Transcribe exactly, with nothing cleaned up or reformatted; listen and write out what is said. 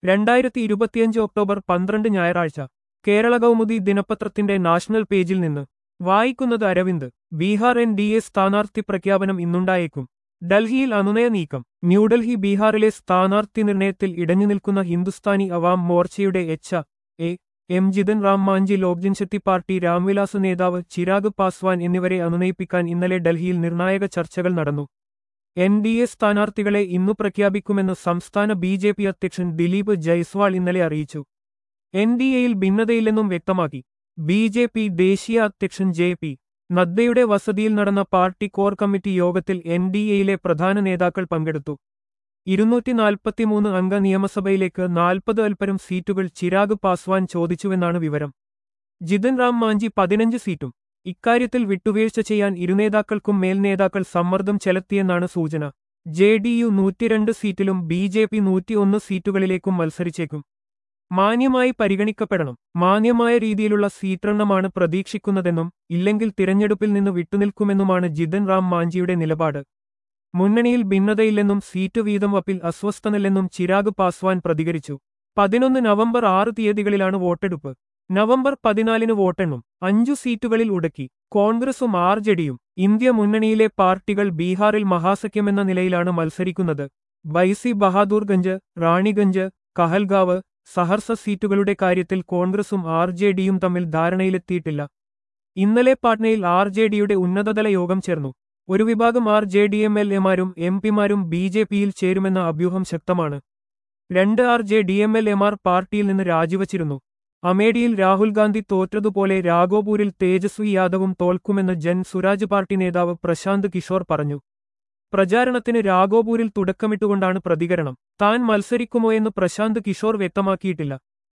രണ്ടായിരത്തി ഇരുപത്തിയഞ്ച് ഒക്ടോബർ പന്ത്രണ്ട് ഞായറാഴ്ച കേരള കൗമുദി ദിനപത്രത്തിന്റെ നാഷണൽ പേജിൽ നിന്ന് വായിക്കുന്നത് Aravind. Bihar N D A സ്ഥാനാർത്ഥി പ്രഖ്യാപനം ഇന്നുണ്ടായേക്കും. ഡൽഹിയിൽ അനുനയ നീക്കം. ന്യൂഡൽഹി ബീഹാറിലെ സ്ഥാനാർത്ഥി നിർണയത്തിൽ ഇടഞ്ഞുനിൽക്കുന്ന ഹിന്ദുസ്ഥാനി അവാം മോർച്ചയുടെ H A M Jitan Ram Manjhi Lok Janshakti party Ramvilas നേതാവ് ചിരാഗ് പാസ്വാൻ എന്നിവരെ അനുനയിപ്പിക്കാൻ ഇന്നലെ ഡൽഹിയിൽ നിർണായക ചർച്ചകൾ നടന്നു. എൻ ഡി എ സ്ഥാനാർത്ഥികളെ ഇന്നു പ്രഖ്യാപിക്കുമെന്ന് സംസ്ഥാന ബി ജെ പി അധ്യക്ഷൻ ദിലീപ് ജയ്സ്വാൾ ഇന്നലെ അറിയിച്ചു. എൻ ഡി എയിൽ ഭിന്നതയില്ലെന്നും വ്യക്തമാക്കി. ബി ജെ പി ദേശീയ അധ്യക്ഷൻ ജെ പി നദ്ദയുടെ വസതിയിൽ നടന്ന പാർട്ടി കോർ കമ്മിറ്റി യോഗത്തിൽ എൻ ഡി എയിലെ പ്രധാന നേതാക്കൾ പങ്കെടുത്തു. ഇരുന്നൂറ്റി നാൽപ്പത്തിമൂന്ന് അംഗ നിയമസഭയിലേക്ക് നാൽപ്പത് അൽപ്പരം സീറ്റുകൾ ചിരാഗ് പാസ്വാൻ ചോദിച്ചുവെന്നാണ് വിവരം. ജിതൻ റാം മാഞ്ചി പതിനഞ്ച് സീറ്റും. ഇക്കാര്യത്തിൽ വിട്ടുവീഴ്ച ചെയ്യാൻ ഇരുനേതാക്കൾക്കും മേൽനേതാക്കൾ സമ്മർദ്ദം ചെലുത്തിയെന്നാണ് സൂചന. ജെ ഡി യു നൂറ്റിരണ്ട് സീറ്റിലും ബി ജെ പി നൂറ്റിയൊന്ന് സീറ്റുകളിലേക്കും മത്സരിച്ചേക്കും. മാന്യമായി പരിഗണിക്കപ്പെടണം. മാന്യമായ രീതിയിലുള്ള സീറ്റെണ്ണമാണ് പ്രതീക്ഷിക്കുന്നതെന്നും ഇല്ലെങ്കിൽ തിരഞ്ഞെടുപ്പിൽ നിന്ന് വിട്ടുനിൽക്കുമെന്നുമാണ് ജിതൻ റാം മാഞ്ചിയുടെ നിലപാട്. മുന്നണിയിൽ ഭിന്നതയില്ലെന്നും സീറ്റ് വീതം വപ്പിൽ അസ്വസ്ഥനല്ലെന്നും ചിരാഗ് പാസ്വാൻ പ്രതികരിച്ചു. പതിനൊന്ന് നവംബർ ആറ് തീയതികളിലാണ് വോട്ടെടുപ്പ്. നവംബർ പതിനാലിന് വോട്ടെണ്ണും. അഞ്ചു സീറ്റുകളിൽ ഉടക്കി. കോൺഗ്രസും ആർ ജെ ഡിയും. ഇന്ത്യ മുന്നണിയിലെ പാർട്ടികൾ ബീഹാറിൽ മഹാസഖ്യമെന്ന നിലയിലാണ് മത്സരിക്കുന്നത്. ബൈസി ബഹാദൂർഗഞ്ച്, റാണിഗഞ്ച്, കഹൽഗാവ്, സഹർസ സീറ്റുകളുടെ കാര്യത്തിൽ കോൺഗ്രസും ആർ ജെ ഡിയും തമ്മിൽ ധാരണയിലെത്തിയിട്ടില്ല. ഇന്നലെ പാട്നയിൽ ആർ ജെ ഡിയുടെ ഉന്നതതല യോഗം ചേർന്നു. ഒരു വിഭാഗം R J D M L എമാരും എം പിമാരും ബി ജെ പിയിൽ ചേരുമെന്ന അഭ്യൂഹം ശക്തമാണ്. രണ്ട് R J D M L എമാർ പാർട്ടിയിൽ നിന്ന് രാജിവച്ചിരുന്നു. അമേഠിയിൽ രാഹുൽ ഗാന്ധി തോറ്റതുപോലെ രാഘോപൂരിൽ തേജസ്വി യാദവും തോൽക്കുമെന്ന് ജൻ സുരാജ് പാർട്ടി നേതാവ് പ്രശാന്ത് കിഷോർ പറഞ്ഞു. പ്രചാരണത്തിന് രാഘോപൂരിൽ തുടക്കമിട്ടുകൊണ്ടാണ് പ്രതികരണം. താൻ മത്സരിക്കുമോയെന്ന് പ്രശാന്ത് കിഷോർ വ്യക്തമാക്കിയിട്ടില്ല.